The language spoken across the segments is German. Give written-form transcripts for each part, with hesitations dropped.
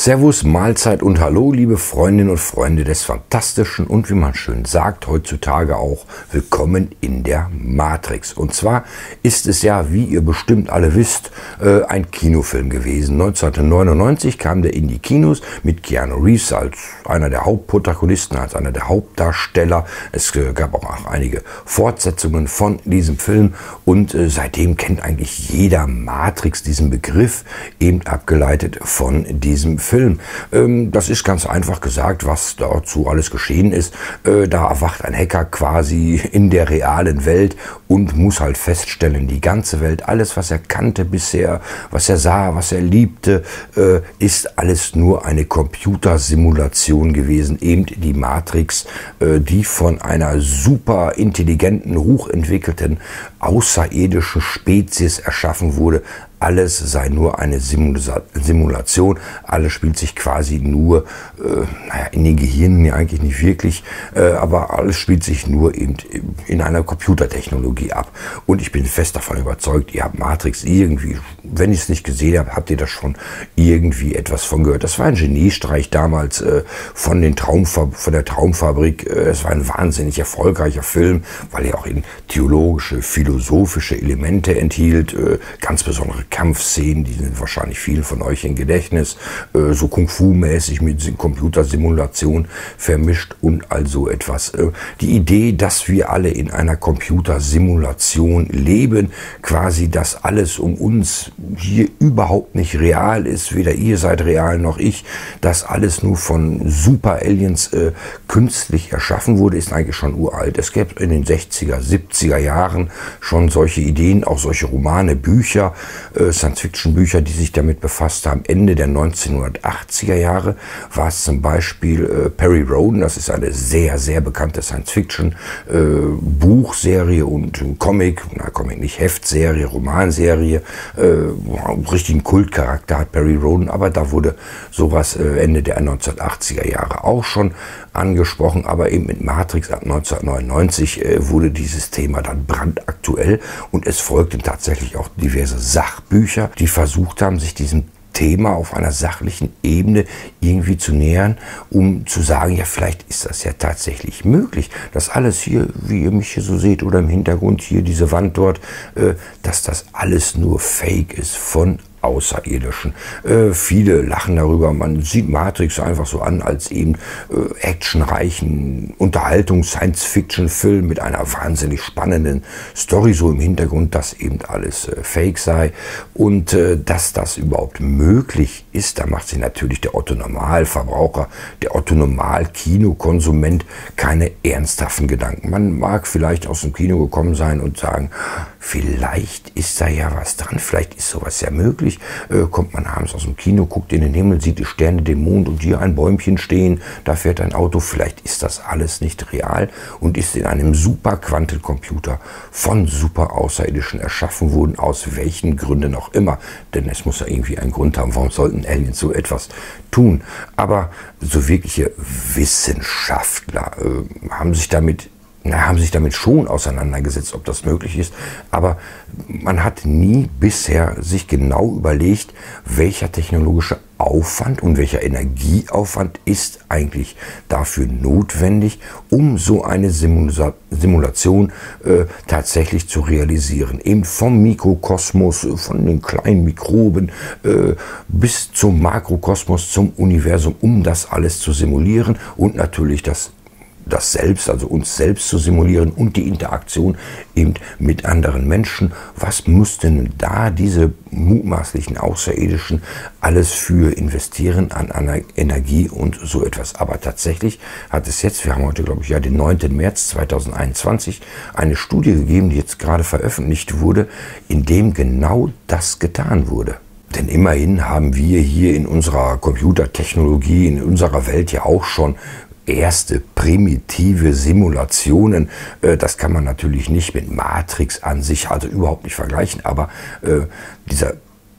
Servus, Mahlzeit und Hallo, liebe Freundinnen und Freunde des Fantastischen und wie man schön sagt, heutzutage auch willkommen in der Matrix. Und zwar ist es ja, wie ihr bestimmt alle wisst, ein Kinofilm gewesen. 1999 kam der in die Kinos mit Keanu Reeves als einer der Hauptprotagonisten, als einer der Hauptdarsteller. Es gab auch einige Fortsetzungen von diesem Film und seitdem kennt eigentlich jeder Matrix diesen Begriff, eben abgeleitet von diesem Film. Das ist ganz einfach gesagt, was dazu alles geschehen ist. Da erwacht ein Hacker quasi in der realen Welt und muss halt feststellen, die ganze Welt, alles was er kannte bisher, was er sah, was er liebte, ist alles nur eine Computersimulation gewesen, eben die Matrix, die von einer super intelligenten, hochentwickelten, außerirdischen Spezies erschaffen wurde. Alles sei nur eine Simulation, alles spielt sich quasi nur, in den Gehirnen ja eigentlich nicht wirklich, aber alles spielt sich nur eben in einer Computertechnologie ab. Und ich bin fest davon überzeugt, ihr habt Matrix irgendwie, wenn ihr es nicht gesehen habt, habt ihr das schon irgendwie etwas von gehört. Das war ein Geniestreich damals von der Traumfabrik. Es war ein wahnsinnig erfolgreicher Film, weil er auch in theologische, philosophische Elemente enthielt, ganz besondere Kampfszenen, die sind wahrscheinlich vielen von euch im Gedächtnis, so Kung-Fu-mäßig mit Computersimulation vermischt und also etwas. Die Idee, dass wir alle in einer Computersimulation leben, quasi, dass alles um uns hier überhaupt nicht real ist, weder ihr seid real noch ich, dass alles nur von Super-Aliens künstlich erschaffen wurde, ist eigentlich schon uralt. Es gab in den 60er, 70er Jahren schon solche Ideen, auch solche Romane, Bücher, Science-Fiction-Bücher, die sich damit befasst haben. Ende der 1980er Jahre war es zum Beispiel Perry Rhodan, das ist eine sehr, sehr bekannte Science-Fiction-Buchserie und Comic nicht, Heftserie, Romanserie, richtigen Kultcharakter hat Perry Rhodan, aber da wurde sowas Ende der 1980er Jahre auch schon angesprochen, aber eben mit Matrix ab 1999 wurde dieses Thema dann brandaktuell und es folgten tatsächlich auch diverse Sachbücher, die versucht haben, sich diesem Thema auf einer sachlichen Ebene irgendwie zu nähern, um zu sagen, ja, vielleicht ist das ja tatsächlich möglich, dass alles hier, wie ihr mich hier so seht oder im Hintergrund hier diese Wand dort, dass das alles nur Fake ist von Außerirdischen. Viele lachen darüber, man sieht Matrix einfach so an als eben actionreichen Unterhaltungs-Science-Fiction-Film mit einer wahnsinnig spannenden Story so im Hintergrund, dass eben alles Fake sei und dass das überhaupt möglich ist, da macht sich natürlich der Otto-Normalverbraucher, der Otto-Normal-Kinokonsument keine ernsthaften Gedanken. Man mag vielleicht aus dem Kino gekommen sein und sagen, vielleicht ist da ja was dran, vielleicht ist sowas ja möglich. Kommt man abends aus dem Kino, guckt in den Himmel, sieht die Sterne, den Mond und hier ein Bäumchen stehen, da fährt ein Auto, vielleicht ist das alles nicht real und ist in einem super Quantencomputer von super Außerirdischen erschaffen worden, aus welchen Gründen auch immer, denn es muss ja irgendwie einen Grund haben, warum sollten Aliens so etwas tun, aber so wirkliche Wissenschaftler haben sich damit schon auseinandergesetzt, ob das möglich ist, aber man hat nie bisher sich genau überlegt, welcher technologische Aufwand und welcher Energieaufwand ist eigentlich dafür notwendig, um so eine Simulation tatsächlich zu realisieren. Eben vom Mikrokosmos, von den kleinen Mikroben bis zum Makrokosmos, zum Universum, um das alles zu simulieren und natürlich das Selbst, also uns selbst zu simulieren und die Interaktion eben mit anderen Menschen. Was mussten da diese mutmaßlichen Außerirdischen alles für investieren an Energie und so etwas? Aber tatsächlich hat es jetzt, wir haben heute glaube ich ja den 9. März 2021, eine Studie gegeben, die jetzt gerade veröffentlicht wurde, in dem genau das getan wurde. Denn immerhin haben wir hier in unserer Computertechnologie, in unserer Welt ja auch schon erste primitive Simulationen. Das kann man natürlich nicht mit Matrix an sich, also überhaupt nicht vergleichen, aber diese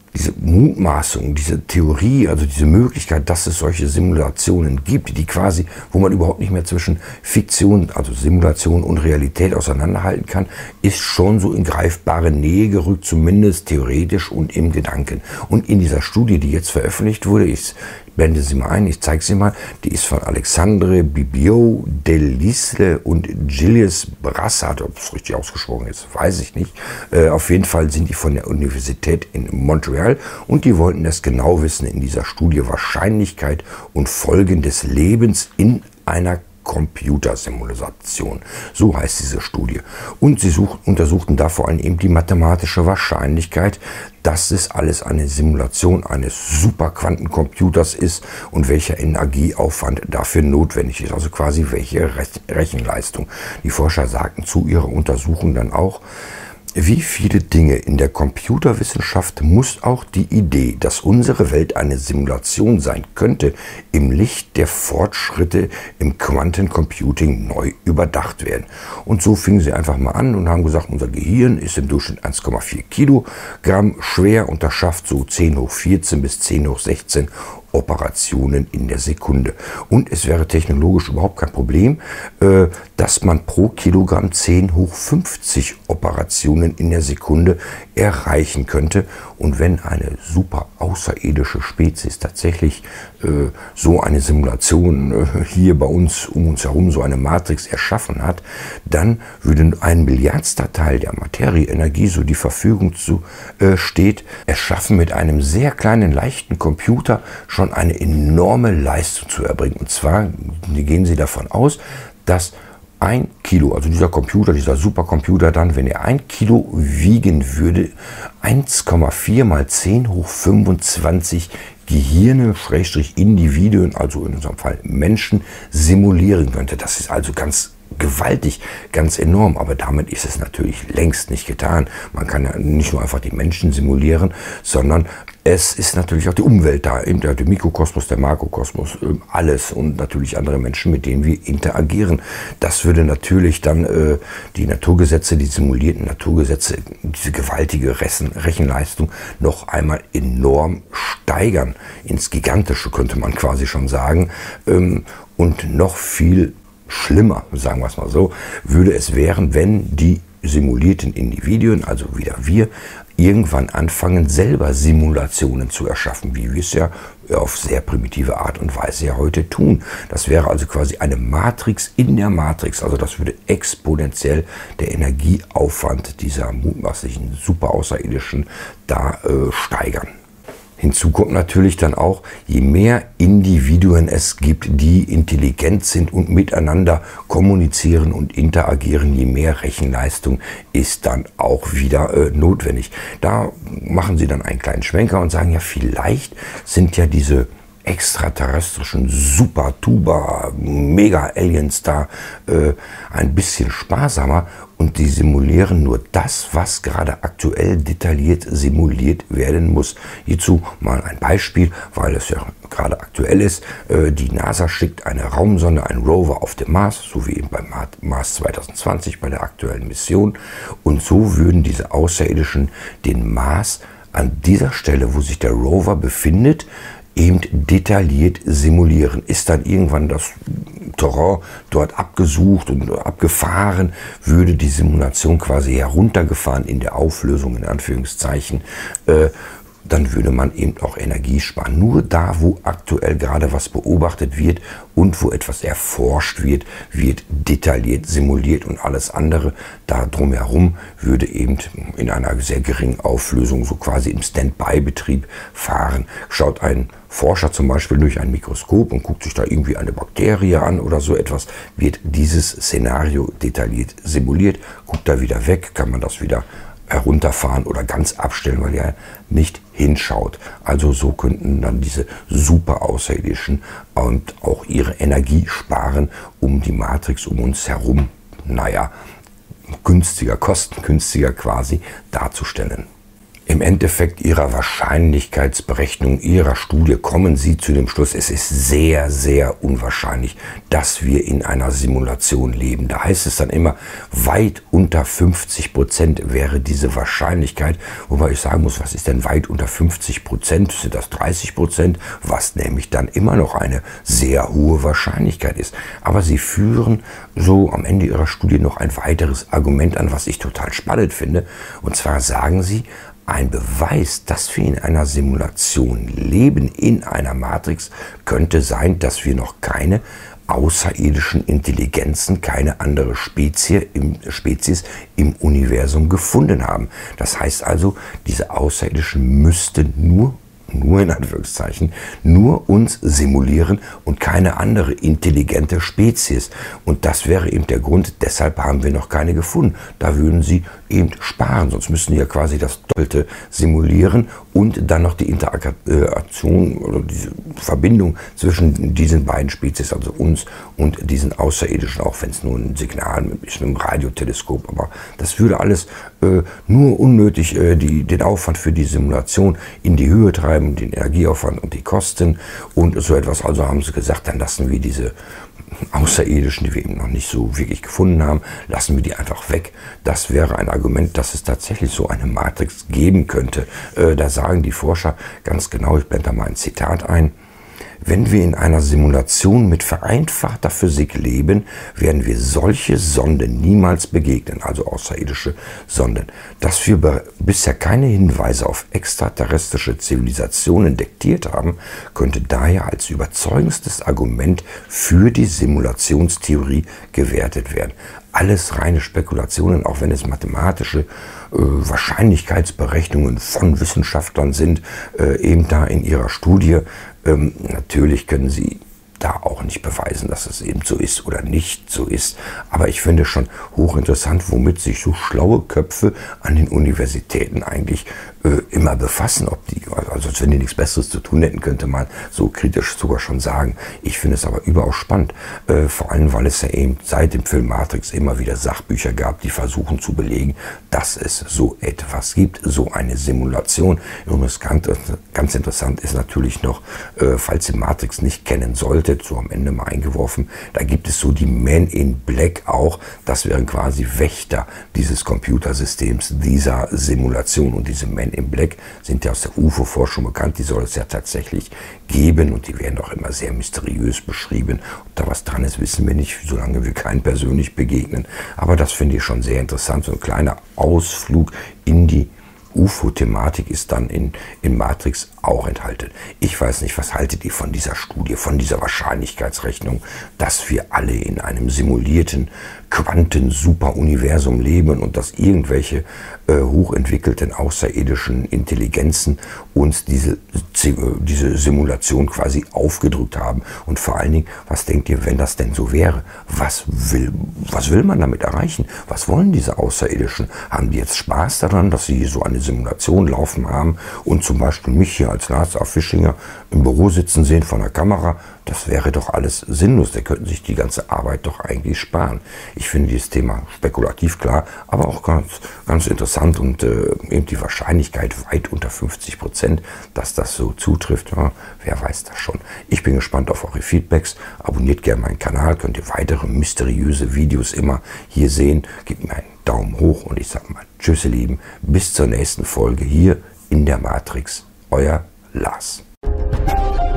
Mutmaßung, diese Theorie, also diese Möglichkeit, dass es solche Simulationen gibt, die quasi, wo man überhaupt nicht mehr zwischen Fiktion, also Simulation und Realität auseinanderhalten kann, ist schon so in greifbare Nähe gerückt, zumindest theoretisch und im Gedanken. Und in dieser Studie, die jetzt veröffentlicht wurde, ich blende sie mal ein, ich zeige sie mal. Die ist von Alexandre Bibiot Delisle und Gilles Brassard. Ob es richtig ausgesprochen ist, weiß ich nicht. Auf jeden Fall sind die von der Universität in Montreal und die wollten das genau wissen in dieser Studie Wahrscheinlichkeit und Folgen des Lebens in einer Computersimulation. So heißt diese Studie. Und sie untersuchten da vor allem eben die mathematische Wahrscheinlichkeit, dass es alles eine Simulation eines Superquantencomputers ist und welcher Energieaufwand dafür notwendig ist. Also quasi welche Rechenleistung. Die Forscher sagten zu ihrer Untersuchung dann auch, wie viele Dinge in der Computerwissenschaft muss auch die Idee, dass unsere Welt eine Simulation sein könnte, im Licht der Fortschritte im Quantencomputing neu überdacht werden. Und so fingen sie einfach mal an und haben gesagt, unser Gehirn ist im Durchschnitt 1,4 Kilogramm schwer und das schafft so 10 hoch 14 bis 10 hoch 16 Operationen in der Sekunde. Und es wäre technologisch überhaupt kein Problem, dass man pro Kilogramm 10 hoch 50 Operationen in der Sekunde erreichen könnte. Und wenn eine super außerirdische Spezies tatsächlich so eine Simulation hier bei uns, um uns herum, so eine Matrix erschaffen hat, dann würde ein Milliardster Teil der Materieenergie, so die Verfügung zu steht, erschaffen mit einem sehr kleinen, leichten Computer schon eine enorme Leistung zu erbringen. Und zwar gehen sie davon aus, dass 1 Kilo, also dieser Computer, dieser Supercomputer dann, wenn er 1 Kilo wiegen würde, 1,4 mal 10 hoch 25 Gehirne, Individuen, also in unserem Fall Menschen, simulieren könnte. Das ist also ganz gewaltig, ganz enorm, aber damit ist es natürlich längst nicht getan. Man kann ja nicht nur einfach die Menschen simulieren, sondern es ist natürlich auch die Umwelt da, eben der Mikrokosmos, der Makrokosmos, alles und natürlich andere Menschen, mit denen wir interagieren. Das würde natürlich dann die Naturgesetze, die simulierten Naturgesetze, diese gewaltige Rechenleistung noch einmal enorm steigern. Ins Gigantische könnte man quasi schon sagen. Und noch viel schlimmer, sagen wir es mal so, würde es wären, wenn die simulierten Individuen, also wieder wir, irgendwann anfangen, selber Simulationen zu erschaffen, wie wir es ja auf sehr primitive Art und Weise ja heute tun. Das wäre also quasi eine Matrix in der Matrix. Also das würde exponentiell der Energieaufwand dieser mutmaßlichen super Außerirdischen da steigern. Hinzu kommt natürlich dann auch, je mehr Individuen es gibt, die intelligent sind und miteinander kommunizieren und interagieren, je mehr Rechenleistung ist dann auch wieder notwendig. Da machen sie dann einen kleinen Schwenker und sagen, ja, vielleicht sind ja diese extraterrestrischen Super-Tuber-Mega-Aliens da ein bisschen sparsamer und die simulieren nur das, was gerade aktuell detailliert simuliert werden muss. Hierzu mal ein Beispiel, weil es ja gerade aktuell ist. Die NASA schickt eine Raumsonde, einen Rover auf den Mars, so wie eben beim Mars 2020 bei der aktuellen Mission. Und so würden diese Außerirdischen den Mars an dieser Stelle, wo sich der Rover befindet, eben detailliert simulieren. Ist dann irgendwann das Terrain dort abgesucht und abgefahren, würde die Simulation quasi heruntergefahren in der Auflösung, in Anführungszeichen, dann würde man eben auch Energie sparen. Nur da, wo aktuell gerade was beobachtet wird und wo etwas erforscht wird, wird detailliert simuliert und alles andere da drumherum würde eben in einer sehr geringen Auflösung, so quasi im Standby-Betrieb fahren. Schaut ein Forscher zum Beispiel durch ein Mikroskop und guckt sich da irgendwie eine Bakterie an oder so etwas, wird dieses Szenario detailliert simuliert, guckt da wieder weg, kann man das wieder herunterfahren oder ganz abstellen, weil er nicht hinschaut. Also so könnten dann diese super Außerirdischen und auch ihre Energie sparen, um die Matrix um uns herum, günstiger, kostengünstiger quasi darzustellen. Im Endeffekt ihrer Wahrscheinlichkeitsberechnung, ihrer Studie kommen sie zu dem Schluss, es ist sehr, sehr unwahrscheinlich, dass wir in einer Simulation leben. Da heißt es dann immer, weit unter 50% wäre diese Wahrscheinlichkeit. Wobei ich sagen muss, was ist denn weit unter 50%? Sind das 30%? Was nämlich dann immer noch eine sehr hohe Wahrscheinlichkeit ist. Aber sie führen so am Ende ihrer Studie noch ein weiteres Argument an, was ich total spannend finde. Und zwar sagen sie, ein Beweis, dass wir in einer Simulation leben, in einer Matrix, könnte sein, dass wir noch keine außerirdischen Intelligenzen, keine andere Spezies im Universum gefunden haben. Das heißt also, diese Außerirdischen müssten nur in Anführungszeichen, nur uns simulieren und keine andere intelligente Spezies. Und das wäre eben der Grund, deshalb haben wir noch keine gefunden. Da würden sie eben sparen, sonst müssten die ja quasi das Doppelte simulieren und dann noch die Interaktion oder diese Verbindung zwischen diesen beiden Spezies, also uns und diesen Außerirdischen, auch wenn es nur ein Signal mit einem Radioteleskop, aber das würde alles nur unnötig den Aufwand für die Simulation in die Höhe treiben, den Energieaufwand und die Kosten und so etwas. Also haben sie gesagt, dann lassen wir diese Außerirdischen, die wir eben noch nicht so wirklich gefunden haben, lassen wir die einfach weg. Das wäre ein Argument, dass es tatsächlich so eine Matrix geben könnte. Da sagen die Forscher ganz genau, ich blende da mal ein Zitat ein: Wenn wir in einer Simulation mit vereinfachter Physik leben, werden wir solche Sonden niemals begegnen, also außerirdische Sonden. Dass wir bisher keine Hinweise auf extraterrestrische Zivilisationen detektiert haben, könnte daher als überzeugendstes Argument für die Simulationstheorie gewertet werden. Alles reine Spekulationen, auch wenn es mathematische Wahrscheinlichkeitsberechnungen von Wissenschaftlern sind, eben da in ihrer Studie. Natürlich können sie da auch nicht beweisen, dass es eben so ist oder nicht so ist. Aber ich finde schon hochinteressant, womit sich so schlaue Köpfe an den Universitäten eigentlich immer befassen. Also als wenn die nichts Besseres zu tun hätten, könnte man so kritisch sogar schon sagen. Ich finde es aber überaus spannend. Vor allem, weil es ja eben seit dem Film Matrix immer wieder Sachbücher gab, die versuchen zu belegen, dass es so etwas gibt, so eine Simulation. Übrigens ganz interessant ist natürlich noch, falls ihr Matrix nicht kennen solltet, so am Ende mal eingeworfen, da gibt es so die Men in Black auch. Das wären quasi Wächter dieses Computersystems, dieser Simulation. Und diese Men in Black sind ja aus der UFO-Forschung bekannt. Die soll es ja tatsächlich geben und die werden auch immer sehr mysteriös beschrieben. Ob da was dran ist, wissen wir nicht, solange wir keinen persönlich begegnen. Aber das finde ich schon sehr interessant. So ein kleiner Ausflug in die UFO-Thematik ist dann in Matrix auch enthalten. Ich weiß nicht, was haltet ihr von dieser Studie, von dieser Wahrscheinlichkeitsrechnung, dass wir alle in einem simulierten Quanten-Superuniversum leben und dass irgendwelche hochentwickelten außerirdischen Intelligenzen uns diese Simulation quasi aufgedrückt haben. Und vor allen Dingen, was denkt ihr, wenn das denn so wäre? Was will man damit erreichen? Was wollen diese Außerirdischen? Haben die jetzt Spaß daran, dass sie so eine Simulation laufen haben und zum Beispiel mich hier als Lars A. Fischinger im Büro sitzen sehen von der Kamera? Das wäre doch alles sinnlos. Die könnten sich die ganze Arbeit doch eigentlich sparen. Ich finde dieses Thema spekulativ, klar, aber auch ganz interessant und eben die Wahrscheinlichkeit weit unter 50%, dass das so zutrifft. Ja, wer weiß das schon. Ich bin gespannt auf eure Feedbacks. Abonniert gerne meinen Kanal, könnt ihr weitere mysteriöse Videos immer hier sehen. Gebt mir einen Daumen hoch und ich sage mal tschüss ihr Lieben. Bis zur nächsten Folge hier in der Matrix. Euer Lars.